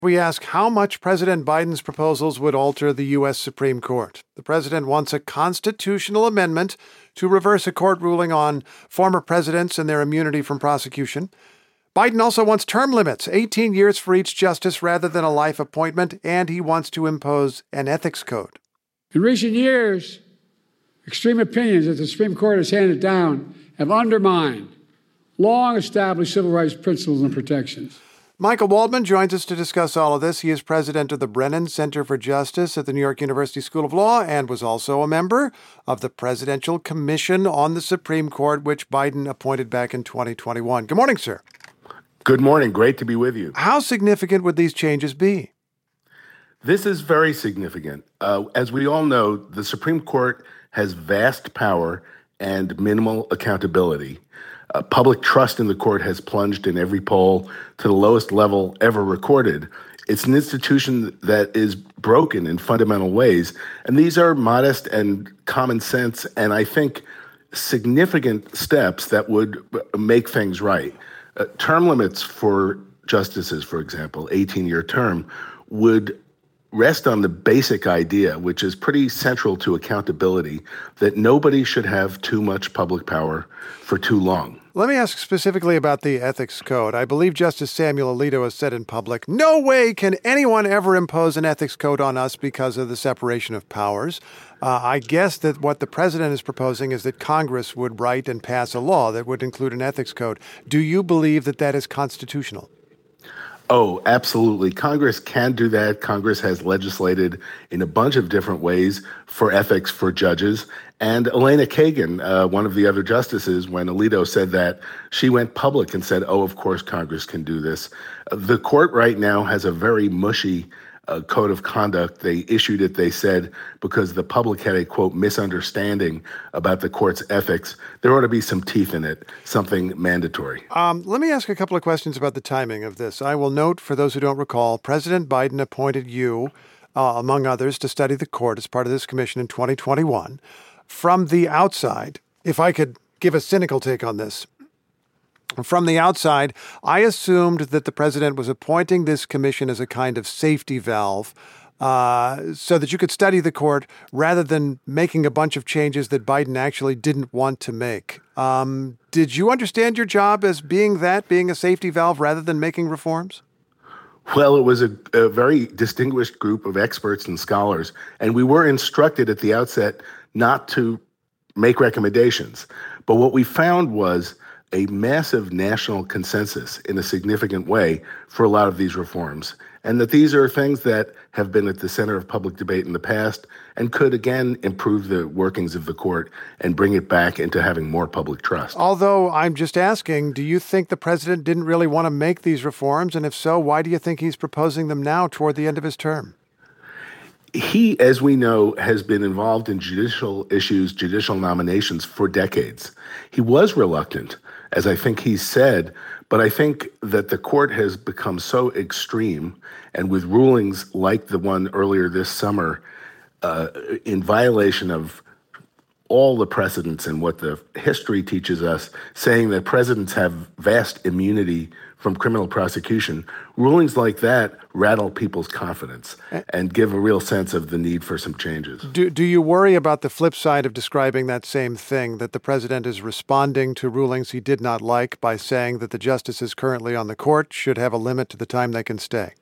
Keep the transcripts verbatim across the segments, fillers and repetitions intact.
We ask how much President Biden's proposals would alter the U S Supreme Court. The president wants a constitutional amendment to reverse a court ruling on former presidents and their immunity from prosecution. Biden also wants term limits, eighteen years for each justice rather than a life appointment, and he wants to impose an ethics code. In recent years, extreme opinions that the Supreme Court has handed down have undermined long-established civil rights principles and protections. Michael Waldman joins us to discuss all of this. He is president of the Brennan Center for Justice at the New York University School of Law and was also a member of the Presidential Commission on the Supreme Court, which Biden appointed back in twenty twenty-one. Good morning, sir. Good morning. Great to be with you. How significant would these changes be? This is very significant. Uh, as we all know, the Supreme Court has vast power and minimal accountability. Uh, public trust in the court has plunged in every poll to the lowest level ever recorded. It's an institution that is broken in fundamental ways. And these are modest and common sense, and I think significant steps that would make things right. Uh, term limits for justices, for example, eighteen-year term, would rest on the basic idea, which is pretty central to accountability, that nobody should have too much public power for too long. Let me ask specifically about the ethics code. I believe Justice Samuel Alito has said in public, no way can anyone ever impose an ethics code on us because of the separation of powers. Uh, I guess that what the president is proposing is that Congress would write and pass a law that would include an ethics code. Do you believe that that is constitutional? Oh, absolutely. Congress can do that. Congress has legislated in a bunch of different ways for ethics for judges. And Elena Kagan, uh, one of the other justices, when Alito said that, she went public and said, oh, of course Congress can do this. Uh, the court right now has a very mushy uh, code of conduct. They issued it, they said, because the public had a, quote, misunderstanding about the court's ethics. There ought to be some teeth in it, something mandatory. Um, let me ask a couple of questions about the timing of this. I will note, for those who don't recall, President Biden appointed you, uh, among others, to study the court as part of this commission in twenty twenty-one. From the outside, if I could give a cynical take on this, from the outside, I assumed that the president was appointing this commission as a kind of safety valve uh, so that you could study the court rather than making a bunch of changes that Biden actually didn't want to make. Um, did you understand your job as being that, being a safety valve rather than making reforms? Well, it was a, a very distinguished group of experts and scholars, and we were instructed at the outset not to make recommendations. But what we found was a massive national consensus in a significant way for a lot of these reforms, and that these are things that have been at the center of public debate in the past and could, again, improve the workings of the court and bring it back into having more public trust. Although I'm just asking, do you think the president didn't really want to make these reforms? And if so, why do you think he's proposing them now toward the end of his term? He, as we know, has been involved in judicial issues, judicial nominations for decades. He was reluctant, as I think he said, but I think that the court has become so extreme, and with rulings like the one earlier this summer, uh, in violation of all the precedents and what the history teaches us, saying that presidents have vast immunity from criminal prosecution, rulings like that rattle people's confidence and give a real sense of the need for some changes. Do, do you worry about the flip side of describing that same thing, that the president is responding to rulings he did not like by saying that the justices currently on the court should have a limit to the time they can stay?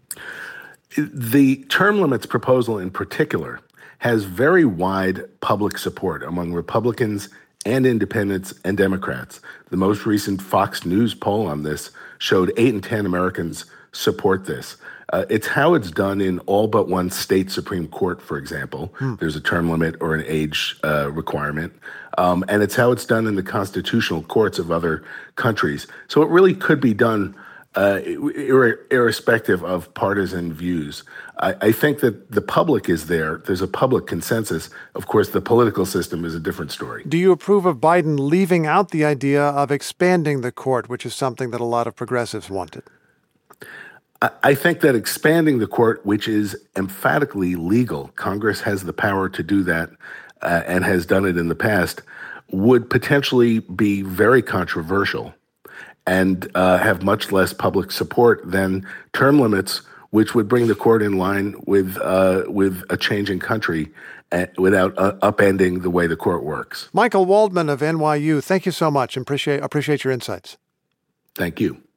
The term limits proposal in particular has very wide public support among Republicans and independents and Democrats. The most recent Fox News poll on this showed eight in ten Americans support this. Uh, it's how it's done in all but one state Supreme Court, for example. Hmm. There's a term limit or an age uh, requirement. Um, and it's how it's done in the constitutional courts of other countries. So it really could be done Uh, ir- irrespective of partisan views. I, I think that the public is there. There's a public consensus. Of course, the political system is a different story. Do you approve of Biden leaving out the idea of expanding the court, which is something that a lot of progressives wanted? I, I think that expanding the court, which is emphatically legal, Congress has the power to do that uh, and has done it in the past, would potentially be very controversial and uh, have much less public support than term limits, which would bring the court in line with uh, with a changing country uh, without uh, upending the way the court works. Michael Waldman of N Y U, thank you so much. Appreciate appreciate your insights. Thank you.